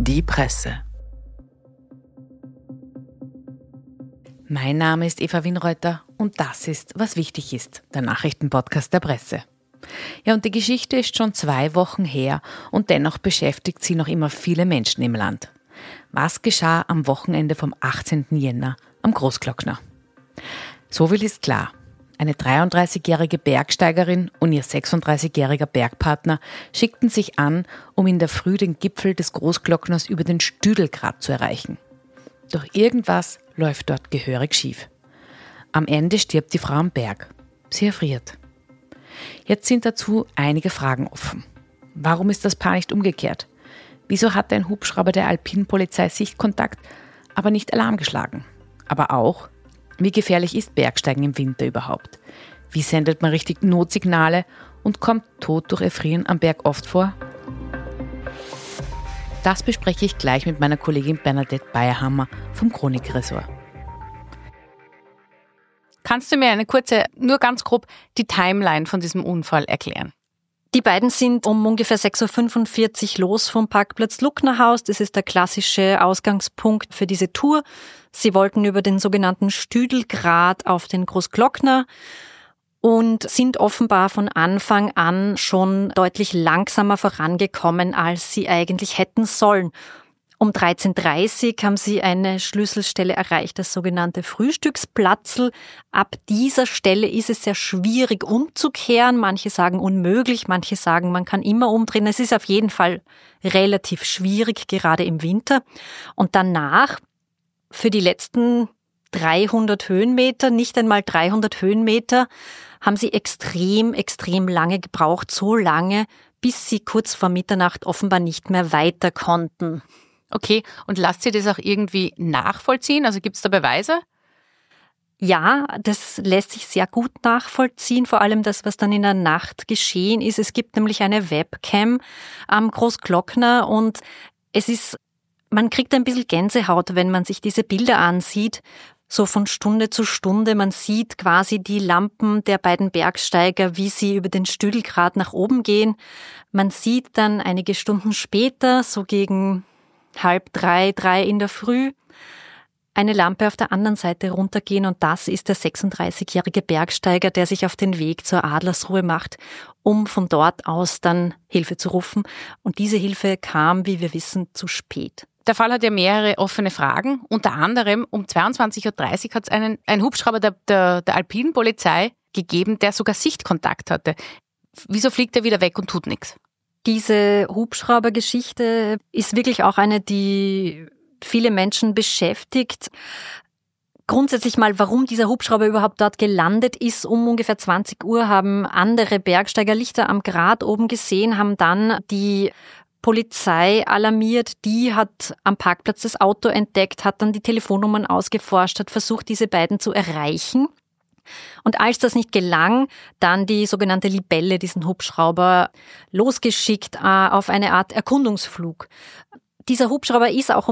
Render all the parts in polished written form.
Die Presse. Mein Name ist Eva Winreuter und das ist Was wichtig ist, der Nachrichtenpodcast der Presse. Ja, und die Geschichte ist schon 2 Wochen her und dennoch beschäftigt sie noch immer viele Menschen im Land. Was geschah am Wochenende vom 18. Jänner am Großglockner? So viel ist klar. Eine 33-jährige Bergsteigerin und ihr 36-jähriger Bergpartner schickten sich an, um in der Früh den Gipfel des Großglockners über den Stüdelgrat zu erreichen. Doch irgendwas läuft dort gehörig schief. Am Ende stirbt die Frau am Berg. Sie erfriert. Jetzt sind dazu einige Fragen offen. Warum ist das Paar nicht umgekehrt? Wieso hat ein Hubschrauber der Alpinpolizei Sichtkontakt, aber nicht Alarm geschlagen? Aber auch, wie gefährlich ist Bergsteigen im Winter überhaupt? Wie sendet man richtig Notsignale und kommt Tod durch Erfrieren am Berg oft vor? Das bespreche ich gleich mit meiner Kollegin Bernadette Bayerhammer vom Chronik-Ressort. Kannst du mir nur ganz grob, die Timeline von diesem Unfall erklären? Die beiden sind um ungefähr 6.45 Uhr los vom Parkplatz Lucknerhaus. Das ist der klassische Ausgangspunkt für diese Tour. Sie wollten über den sogenannten Stüdelgrat auf den Großglockner und sind offenbar von Anfang an schon deutlich langsamer vorangekommen, als sie eigentlich hätten sollen. Um 13.30 Uhr haben sie eine Schlüsselstelle erreicht, das sogenannte Frühstücksplatzl. Ab dieser Stelle ist es sehr schwierig umzukehren. Manche sagen unmöglich, manche sagen, man kann immer umdrehen. Es ist auf jeden Fall relativ schwierig, gerade im Winter. Und danach, für die letzten 300 Höhenmeter, nicht einmal 300 Höhenmeter, haben sie extrem lange gebraucht. So lange, bis sie kurz vor Mitternacht offenbar nicht mehr weiter konnten. Okay, und lasst ihr das auch irgendwie nachvollziehen? Also gibt es da Beweise? Ja, das lässt sich sehr gut nachvollziehen, vor allem das, was dann in der Nacht geschehen ist. Es gibt nämlich eine Webcam am Großglockner und man kriegt ein bisschen Gänsehaut, wenn man sich diese Bilder ansieht, so von Stunde zu Stunde. Man sieht quasi die Lampen der beiden Bergsteiger, wie sie über den Stüdelgrat nach oben gehen. Man sieht dann einige Stunden später, so gegen 2:30, 3 in der Früh, eine Lampe auf der anderen Seite runtergehen und das ist der 36-jährige Bergsteiger, der sich auf den Weg zur Adlersruhe macht, um von dort aus dann Hilfe zu rufen. Und diese Hilfe kam, wie wir wissen, zu spät. Der Fall hat ja mehrere offene Fragen. Unter anderem um 22.30 Uhr hat es einen Hubschrauber der Alpinpolizei gegeben, der sogar Sichtkontakt hatte. Wieso fliegt er wieder weg und tut nichts? Diese Hubschraubergeschichte ist wirklich auch eine, die viele Menschen beschäftigt. Grundsätzlich mal, warum dieser Hubschrauber überhaupt dort gelandet ist. Um ungefähr 20 Uhr haben andere Bergsteiger Lichter am Grat oben gesehen, haben dann die Polizei alarmiert. Die hat am Parkplatz das Auto entdeckt, hat dann die Telefonnummern ausgeforscht, hat versucht, diese beiden zu erreichen. Und als das nicht gelang, dann die sogenannte Libelle, diesen Hubschrauber, losgeschickt auf eine Art Erkundungsflug. Dieser Hubschrauber ist auch um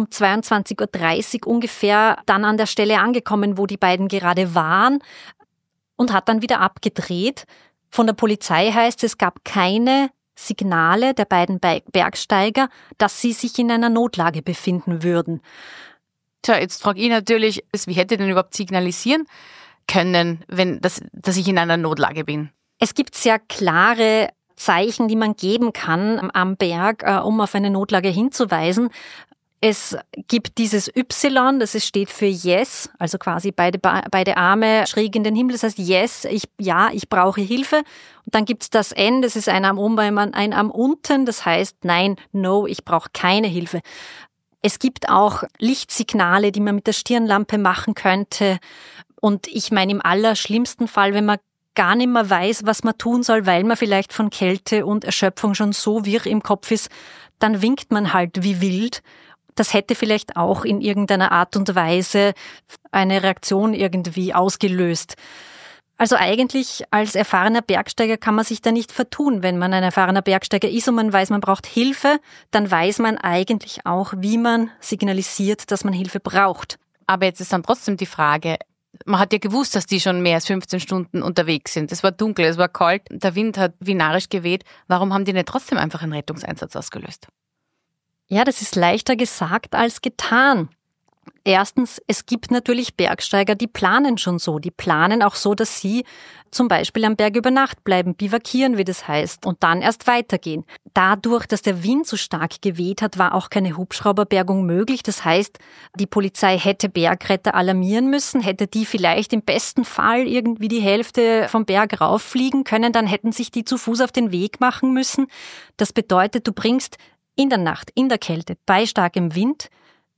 22.30 Uhr ungefähr dann an der Stelle angekommen, wo die beiden gerade waren und hat dann wieder abgedreht. Von der Polizei heißt es, gab keine Signale der beiden Bergsteiger, dass sie sich in einer Notlage befinden würden. Tja, jetzt frage ich natürlich, wie hätte ich denn überhaupt signalisieren können, dass ich in einer Notlage bin? Es gibt sehr klare Zeichen, die man geben kann am Berg, um auf eine Notlage hinzuweisen. Es gibt dieses Y, das steht für Yes, also quasi beide Arme schräg in den Himmel. Das heißt Yes, ich brauche Hilfe. Und dann gibt's das N, das ist ein Arm oben, ein Arm unten. Das heißt Nein, No, ich brauche keine Hilfe. Es gibt auch Lichtsignale, die man mit der Stirnlampe machen könnte. Und ich meine, im allerschlimmsten Fall, wenn man gar nicht mehr weiß, was man tun soll, weil man vielleicht von Kälte und Erschöpfung schon so wirr im Kopf ist, dann winkt man halt wie wild. Das hätte vielleicht auch in irgendeiner Art und Weise eine Reaktion irgendwie ausgelöst. Also eigentlich als erfahrener Bergsteiger kann man sich da nicht vertun. Wenn man ein erfahrener Bergsteiger ist und man weiß, man braucht Hilfe, dann weiß man eigentlich auch, wie man signalisiert, dass man Hilfe braucht. Aber jetzt ist dann trotzdem die Frage, man hat ja gewusst, dass die schon mehr als 15 Stunden unterwegs sind. Es war dunkel, es war kalt, der Wind hat wie narrisch geweht. Warum haben die nicht trotzdem einfach einen Rettungseinsatz ausgelöst? Ja, das ist leichter gesagt als getan. Erstens, es gibt natürlich Bergsteiger, die planen schon so. Die planen auch so, dass sie zum Beispiel am Berg über Nacht bleiben, bivakieren, wie das heißt, und dann erst weitergehen. Dadurch, dass der Wind so stark geweht hat, war auch keine Hubschrauberbergung möglich. Das heißt, die Polizei hätte Bergretter alarmieren müssen, hätte die vielleicht im besten Fall irgendwie die Hälfte vom Berg rauffliegen können, dann hätten sich die zu Fuß auf den Weg machen müssen. Das bedeutet, du bringst in der Nacht, in der Kälte, bei starkem Wind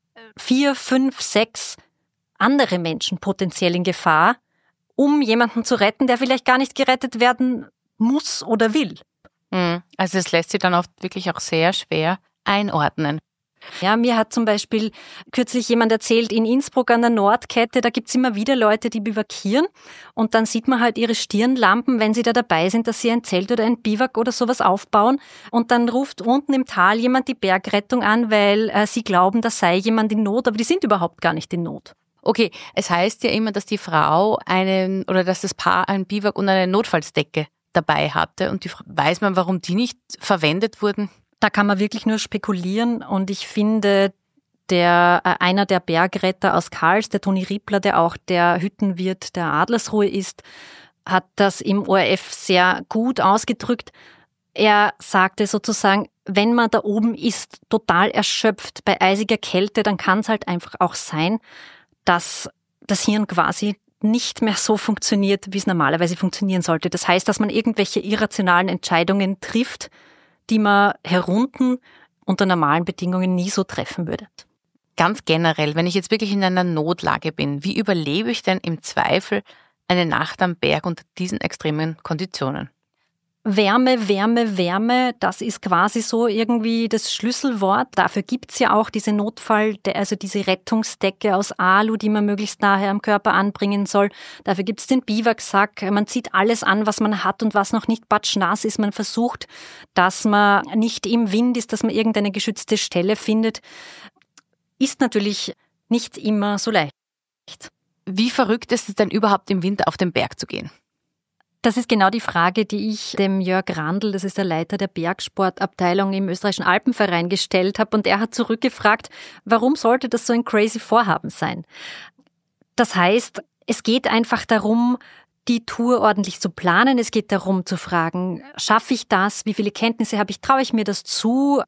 4, 5, 6 andere Menschen potenziell in Gefahr, um jemanden zu retten, der vielleicht gar nicht gerettet werden muss oder will. Also es lässt sich dann oft wirklich auch sehr schwer einordnen. Ja, mir hat zum Beispiel kürzlich jemand erzählt, in Innsbruck an der Nordkette, da gibt's immer wieder Leute, die bivakieren und dann sieht man halt ihre Stirnlampen, wenn sie da dabei sind, dass sie ein Zelt oder ein Biwak oder sowas aufbauen und dann ruft unten im Tal jemand die Bergrettung an, weil sie glauben, da sei jemand in Not, aber die sind überhaupt gar nicht in Not. Okay, es heißt ja immer, dass die Frau dass das Paar ein Biwak und eine Notfallsdecke dabei hatte und weiß man, warum die nicht verwendet wurden? Da kann man wirklich nur spekulieren und ich finde, einer der Bergretter aus Kals, der Toni Rippler, der auch der Hüttenwirt der Adlersruhe ist, hat das im ORF sehr gut ausgedrückt. Er sagte sozusagen, wenn man da oben ist, total erschöpft bei eisiger Kälte, dann kann es halt einfach auch sein, dass das Hirn quasi nicht mehr so funktioniert, wie es normalerweise funktionieren sollte. Das heißt, dass man irgendwelche irrationalen Entscheidungen trifft, die man herunten unter normalen Bedingungen nie so treffen würde. Ganz generell, wenn ich jetzt wirklich in einer Notlage bin, wie überlebe ich denn im Zweifel eine Nacht am Berg unter diesen extremen Konditionen? Wärme, Wärme, Wärme, das ist quasi so irgendwie das Schlüsselwort. Dafür gibt's ja auch diese diese Rettungsdecke aus Alu, die man möglichst nahe am Körper anbringen soll. Dafür gibt's den Biwaksack. Man zieht alles an, was man hat und was noch nicht patschnass ist. Man versucht, dass man nicht im Wind ist, dass man irgendeine geschützte Stelle findet. Ist natürlich nicht immer so leicht. Wie verrückt ist es denn überhaupt im Winter auf den Berg zu gehen? Das ist genau die Frage, die ich dem Jörg Randl, das ist der Leiter der Bergsportabteilung im österreichischen Alpenverein, gestellt habe. Und er hat zurückgefragt, warum sollte das so ein crazy Vorhaben sein? Das heißt, es geht einfach darum, die Tour ordentlich zu planen. Es geht darum zu fragen, schaffe ich das? Wie viele Kenntnisse habe ich? Traue ich mir das zu?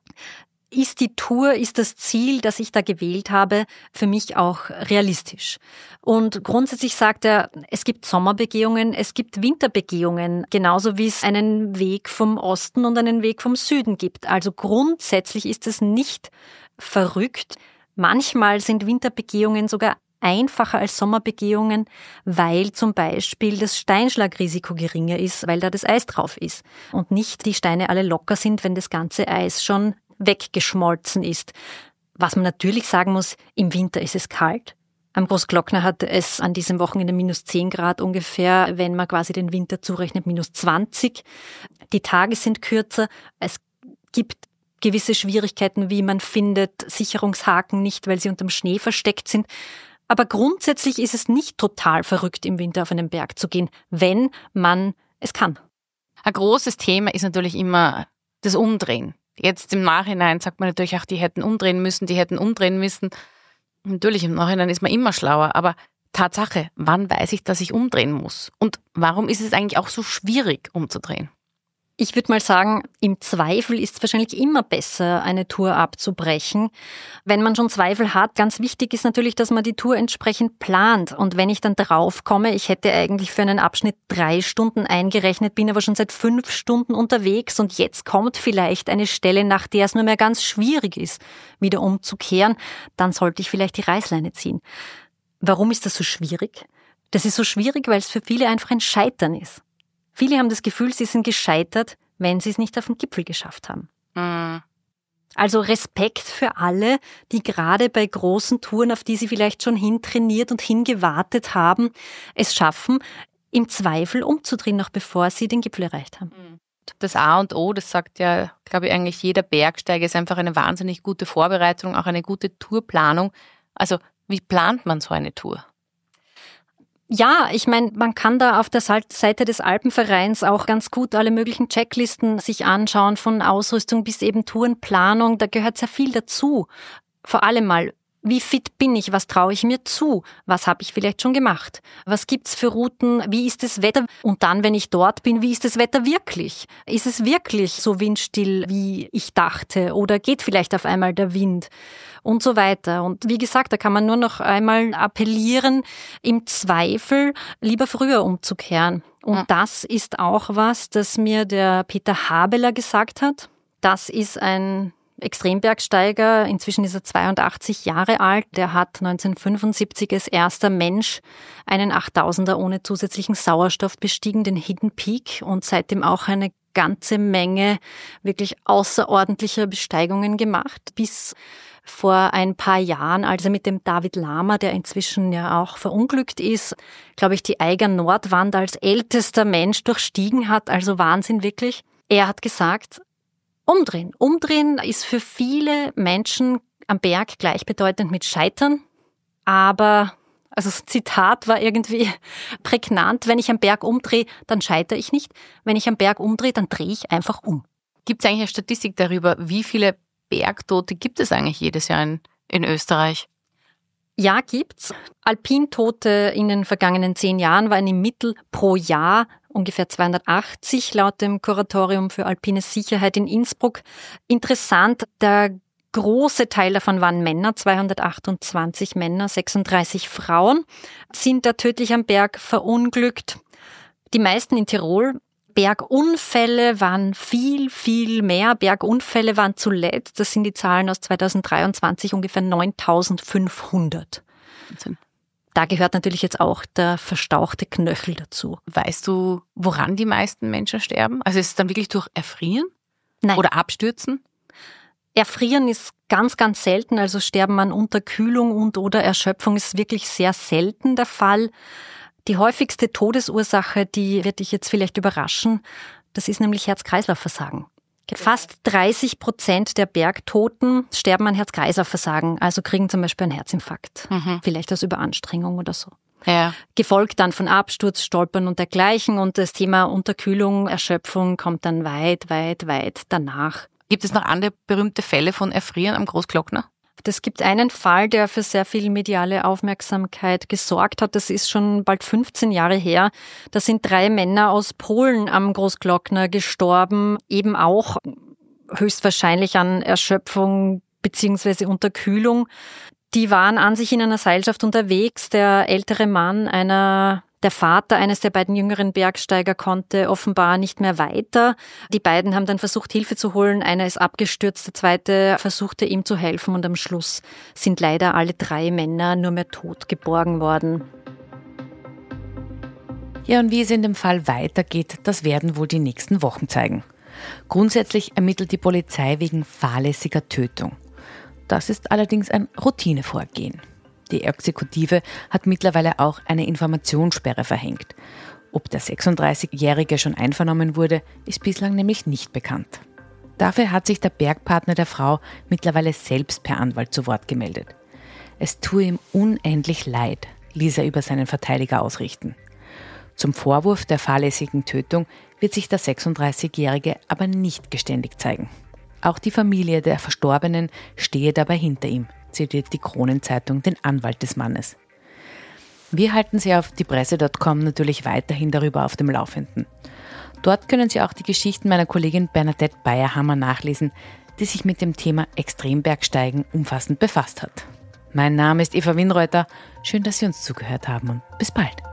Ist die Tour, ist das Ziel, das ich da gewählt habe, für mich auch realistisch? Und grundsätzlich sagt er, es gibt Sommerbegehungen, es gibt Winterbegehungen, genauso wie es einen Weg vom Osten und einen Weg vom Süden gibt. Also grundsätzlich ist es nicht verrückt. Manchmal sind Winterbegehungen sogar einfacher als Sommerbegehungen, weil zum Beispiel das Steinschlagrisiko geringer ist, weil da das Eis drauf ist und nicht die Steine alle locker sind, wenn das ganze Eis schon weggeschmolzen ist. Was man natürlich sagen muss, im Winter ist es kalt. Am Großglockner hat es an diesem Wochenende minus 10 Grad ungefähr, wenn man quasi den Winter zurechnet, minus 20. Die Tage sind kürzer. Es gibt gewisse Schwierigkeiten, wie man findet Sicherungshaken nicht, weil sie unterm Schnee versteckt sind. Aber grundsätzlich ist es nicht total verrückt, im Winter auf einen Berg zu gehen, wenn man es kann. Ein großes Thema ist natürlich immer das Umdrehen. Jetzt im Nachhinein sagt man natürlich auch, die hätten umdrehen müssen. Natürlich, im Nachhinein ist man immer schlauer, aber Tatsache, wann weiß ich, dass ich umdrehen muss? Und warum ist es eigentlich auch so schwierig, umzudrehen? Ich würde mal sagen, im Zweifel ist es wahrscheinlich immer besser, eine Tour abzubrechen. Wenn man schon Zweifel hat, ganz wichtig ist natürlich, dass man die Tour entsprechend plant. Und wenn ich dann draufkomme, ich hätte eigentlich für einen Abschnitt 3 Stunden eingerechnet, bin aber schon seit 5 Stunden unterwegs und jetzt kommt vielleicht eine Stelle, nach der es nur mehr ganz schwierig ist, wieder umzukehren, dann sollte ich vielleicht die Reißleine ziehen. Warum ist das so schwierig? Das ist so schwierig, weil es für viele einfach ein Scheitern ist. Viele haben das Gefühl, sie sind gescheitert, wenn sie es nicht auf den Gipfel geschafft haben. Also Respekt für alle, die gerade bei großen Touren, auf die sie vielleicht schon hintrainiert und hingewartet haben, es schaffen, im Zweifel umzudrehen, noch bevor sie den Gipfel erreicht haben. Das A und O, das sagt ja, glaube ich, eigentlich jeder Bergsteiger, ist einfach eine wahnsinnig gute Vorbereitung, auch eine gute Tourplanung. Also wie plant man so eine Tour? Ja, ich meine, man kann da auf der Seite des Alpenvereins auch ganz gut alle möglichen Checklisten sich anschauen, von Ausrüstung bis eben Tourenplanung. Da gehört sehr viel dazu. Vor allem mal, wie fit bin ich? Was traue ich mir zu? Was habe ich vielleicht schon gemacht? Was gibt's für Routen? Wie ist das Wetter? Und dann, wenn ich dort bin, wie ist das Wetter wirklich? Ist es wirklich so windstill, wie ich dachte? Oder geht vielleicht auf einmal der Wind? Und so weiter. Und wie gesagt, da kann man nur noch einmal appellieren, im Zweifel lieber früher umzukehren. Und das ist auch was, das mir der Peter Habeler gesagt hat. Das ist ein Extrembergsteiger, inzwischen ist er 82 Jahre alt. Der hat 1975 als erster Mensch einen 8000er ohne zusätzlichen Sauerstoff bestiegen, den Hidden Peak, und seitdem auch eine ganze Menge wirklich außerordentlicher Besteigungen gemacht, bis vor ein paar Jahren, als er mit dem David Lama, der inzwischen ja auch verunglückt ist, glaube ich, die Eiger Nordwand als ältester Mensch durchstiegen hat. Also Wahnsinn wirklich. Er hat gesagt, umdrehen. Umdrehen ist für viele Menschen am Berg gleichbedeutend mit Scheitern. Aber, also das Zitat war irgendwie prägnant, wenn ich am Berg umdrehe, dann scheitere ich nicht. Wenn ich am Berg umdrehe, dann drehe ich einfach um. Gibt es eigentlich eine Statistik darüber, wie viele Bergtote gibt es eigentlich jedes Jahr in Österreich? Ja, gibt's. Alpintote in den vergangenen 10 Jahren waren im Mittel pro Jahr ungefähr 280 laut dem Kuratorium für alpine Sicherheit in Innsbruck. Interessant, der große Teil davon waren Männer, 228 Männer, 36 Frauen sind da tödlich am Berg verunglückt. Die meisten in Tirol. Bergunfälle waren viel, viel mehr. Bergunfälle waren zuletzt, das sind die Zahlen aus 2023, ungefähr 9.500. Wahnsinn. Da gehört natürlich jetzt auch der verstauchte Knöchel dazu. Weißt du, woran die meisten Menschen sterben? Also ist es dann wirklich durch Erfrieren? Nein. Oder Abstürzen? Erfrieren ist ganz, ganz selten, also Sterben an Unterkühlung und oder Erschöpfung ist wirklich sehr selten der Fall. Die häufigste Todesursache, die wird dich jetzt vielleicht überraschen, das ist nämlich Herz-Kreislauf-Versagen. Fast 30% der Bergtoten sterben an Herz-Kreislauf-Versagen, also kriegen zum Beispiel einen Herzinfarkt, vielleicht aus Überanstrengung oder so. Ja. Gefolgt dann von Absturz, Stolpern und dergleichen, und das Thema Unterkühlung, Erschöpfung kommt dann weit, weit, weit danach. Gibt es noch andere berühmte Fälle von Erfrieren am Großglockner? Es gibt einen Fall, der für sehr viel mediale Aufmerksamkeit gesorgt hat. Das ist schon bald 15 Jahre her. Da sind 3 Männer aus Polen am Großglockner gestorben, eben auch höchstwahrscheinlich an Erschöpfung bzw. Unterkühlung. Die waren an sich in einer Seilschaft unterwegs. Der ältere Mann, der Vater eines der beiden jüngeren Bergsteiger, konnte offenbar nicht mehr weiter. Die beiden haben dann versucht, Hilfe zu holen. Einer ist abgestürzt, der zweite versuchte ihm zu helfen, und am Schluss sind leider alle 3 Männer nur mehr tot geborgen worden. Ja, und wie es in dem Fall weitergeht, das werden wohl die nächsten Wochen zeigen. Grundsätzlich ermittelt die Polizei wegen fahrlässiger Tötung. Das ist allerdings ein Routinevorgehen. Die Exekutive hat mittlerweile auch eine Informationssperre verhängt. Ob der 36-Jährige schon einvernommen wurde, ist bislang nämlich nicht bekannt. Dafür hat sich der Bergpartner der Frau mittlerweile selbst per Anwalt zu Wort gemeldet. Es tue ihm unendlich leid, ließ er über seinen Verteidiger ausrichten. Zum Vorwurf der fahrlässigen Tötung wird sich der 36-Jährige aber nicht geständig zeigen. Auch die Familie der Verstorbenen stehe dabei hinter ihm, zitiert die Kronenzeitung den Anwalt des Mannes. Wir halten Sie auf diepresse.com natürlich weiterhin darüber auf dem Laufenden. Dort können Sie auch die Geschichten meiner Kollegin Bernadette Bayerhammer nachlesen, die sich mit dem Thema Extrembergsteigen umfassend befasst hat. Mein Name ist Eva Winreuter. Schön, dass Sie uns zugehört haben, und bis bald.